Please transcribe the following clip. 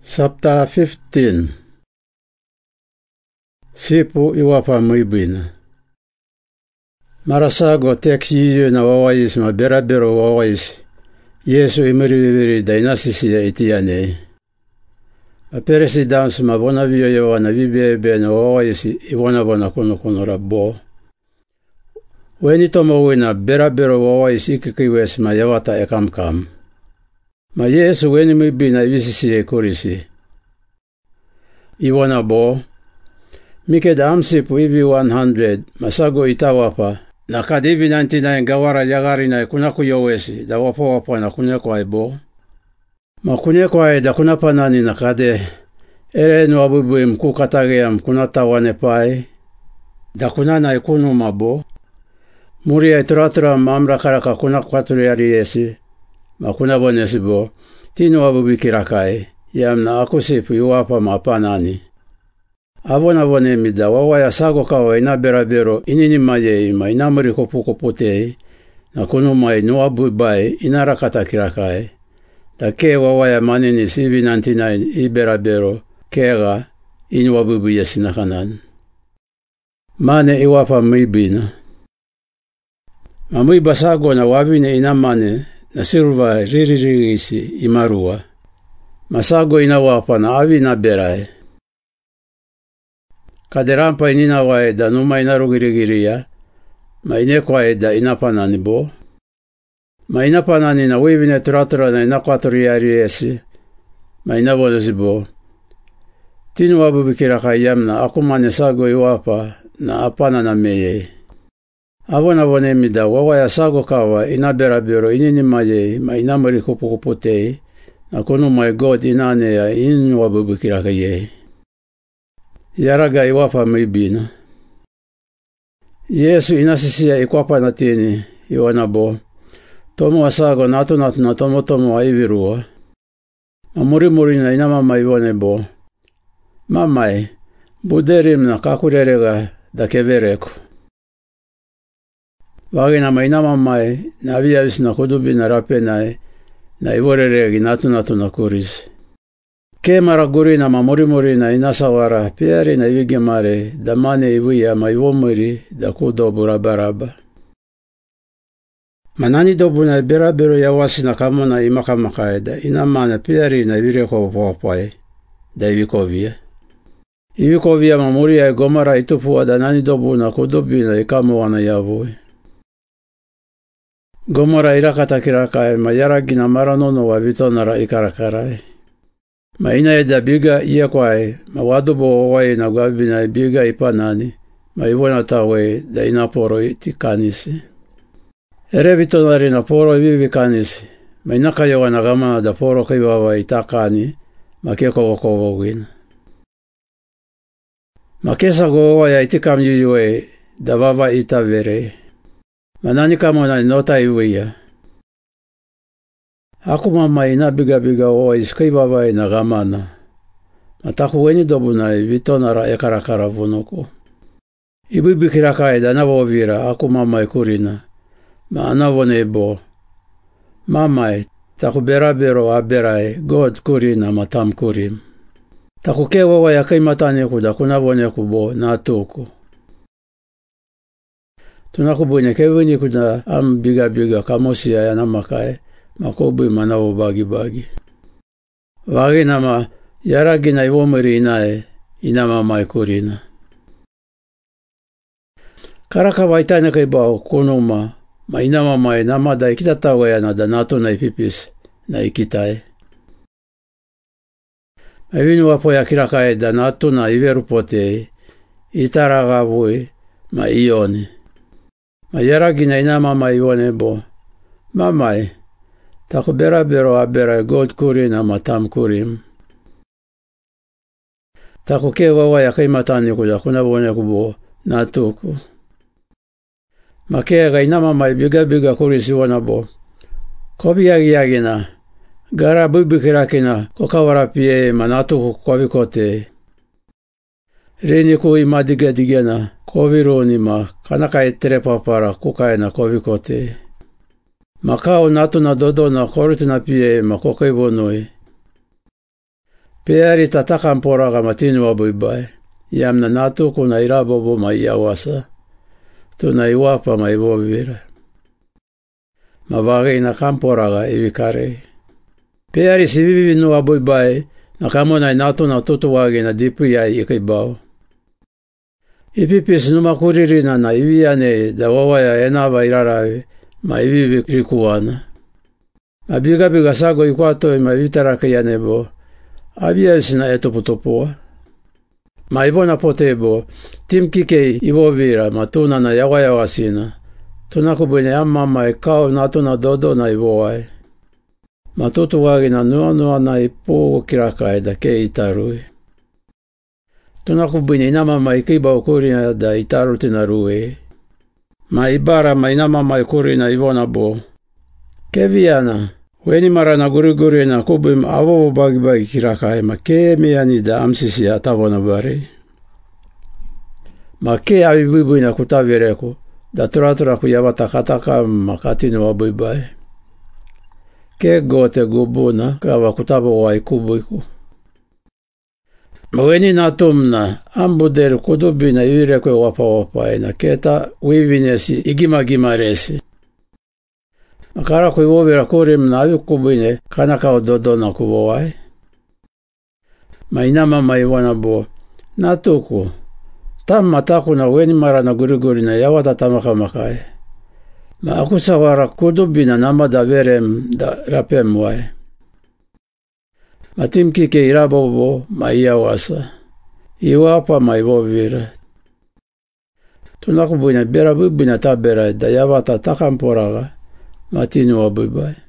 Chapter 15. Sipu iwapa mwibina. Marasago teksiyo na wawais ma berabero wawais. Yesu imiri dainasisi ya itiane. Aperesi dansu ma bona vio ya wana vibebe na wawais iwana kuno rabo. Weni tomo wina berabero wawais ikikiwes ma yawata ekamkam. Ma Yesu weni mwibina ivisisi ya kurisi. Iwana bo. Mike da amsipu ivi 100 masago itawapa. Na kadivi 99 gawara yagari na kunaku yowesi da wapo na kuneko aibo. Ma kuneko ai da kunapa nani na kade. Ere no abubu mku katage mkunata wanepai. Da kunana ikunu mabo. Muri ya ituratura mamra karaka kunaku katuri yariesi. Ma kunabonesi bo. Tino abubu kirakai. Yamna akusipu iwapa mapanani. Avona mida wawaya sago kawa ina berabero inini maye ima ina muri kopu na kunu mai nuwa bubai ina rakata kirakai. Da ke wawaya manini sivi 99 i berabero kega inuwa bubu yesina kanan. Mane iwapa mwibina. Mamui basago na wavine ina mane na siruva isi imarua. Masago ina wapa na avi na berai. Kaderampa inina waeda numa inarugirigiria, ma inekwa eda inapanani bo. Ma inapanani na wivine turatura na inakwaturiari esi, ma inabonesi bo. Tinu wabubikira kayamna akumane sago iwapa na apana na meye. Avona mida wawaya sago kawa inaberabero inini maye ma inamuri kupukuputei, na kunu my God inane ya inu wabubikira kaye. Yaraga iwapa mwibina. Yesu inasisia ikwapa na tini iwana bo. Tomo wasago natu na tomo wa ivirua. Mamuri na inamama iwane bo. Mamai, buderim na kakurerega da kevereku. Wagina ma inamamai na aviavis na kudubi na rapenai na ivoreregi natu na kuris. Ke maraguri na mamuri na inasawara piari na ivigemare da mane ivuya ma ivomuri da kudobu rabaraba. Manani dobu na berabero ya wasi na kamona imakamakae da inamane piari na ivireko wapai da ivikovia. Ivikovia mamuri ya gomara itupuwa da nani dobu na kudubi na ikamu wana yavui. Gomara irakata kirakae ma yaragi na maranono wa vitonara ikarakarai. Ma ina eda biga iya kwae, ma wadubo owae na gwabina biga ipanani, ma iwana tawe da ina poro itikanisi. Ere vitonari na poro ivivi kanisi, ma ina kayoga na gama da poro kaiwawa itakani, ma keko wako wina. Ma kesa gowa ya itikam yuyue da vava itavere, ma nani kamo na nota iwia. Aku mama ina biga owa iskaiwawa ina gamana. Mataku weni dobu na vitonara ekarakara vunuku. Ibibikiraka eda navovira aku mama ikurina. Ma anavone bo. Mama taku berabero aberae God kurina matam kurim. Taku kewawa ya kaimatane kuda kunavone kubo na tuku. Tunakubune kevini kuda am biga kamosia ya namakae. Makobu manawo bagi. Wagi nama yaragi na iwomiri inae inama maikurina. Karaka waitane kaibao kunuma ma inama mai nama da ikitatawa ya na da nato na ipipis na ikitae. Mawinu wapo ya kirakae da nato na iverupote itaragavui ma ioni. Ma yaragi na inama mai ione bo. Mamai. Taku berabero abera God kurina matam kurim. Taku kewawa ya kaimatani kuda kunabone kubo na tuku. Makega inamama biga kurisi wanabo. Kobi yagina. Gara bubikirakina kokawara pie manatuku kovikote. Rini kui madiga kovironi ma kanaka etere papara kukaena kovikote. Makao natu na dodo na koruti na pie makokai bonoi. Peari tatakam-poraga matinu abuibai. Yamna natuku na irabobo ma iawasa. Tuna iwapa ma ivovira. Mavage na kamporaga ivikare. Peari sivivinu abuibai na kamona natu na tutuwage na dipuyai ikibao. Ipipis numakuririna na iviane da wawaya enava irarawe ma ivivi rikuana. Mabiga sago ikwato ma vitaraka yanebo. Avia sina etoputopua. Ma ivona potebo. Tim kike ivovira matuna na yawayawa sina. Tunakubwene amama ikao natuna dodo na ivowai. Matutu wagi na nuanua na ipo kirakai da ke itarui. Tunakubwene inamama ikiba ukurina da itaruti na rue. Ma ibara ma inamama ikurina ivona bo. Keviana. Weni mara na guri na kubim avo bagi kirakai ma ke miani da amsisi atavona bari. Ma ke avibuibui na kutavireku da turatura kuyavata kataka makatinu abuibai. Ke gote gubuna kawa kutabo wa ikubuiku. Ma weni na tumna ambuderu kudubi na ivirekwe wapa na keta wivinesi igima resi. Makara kuivovira kurim na avikubine kanaka ododona kuvowai. Ma inamama ivona bo. Natuku. Tam mataku na weni mara na guri na yawata tamaka makai. Ma akusawara kudubina namada verem da rapem wai. Ma timkike irabobo ma iawasa. Iwapa ma ivovira. Tunakubina bera bubina tabera da yawata takamporaga. Matinu abuibai.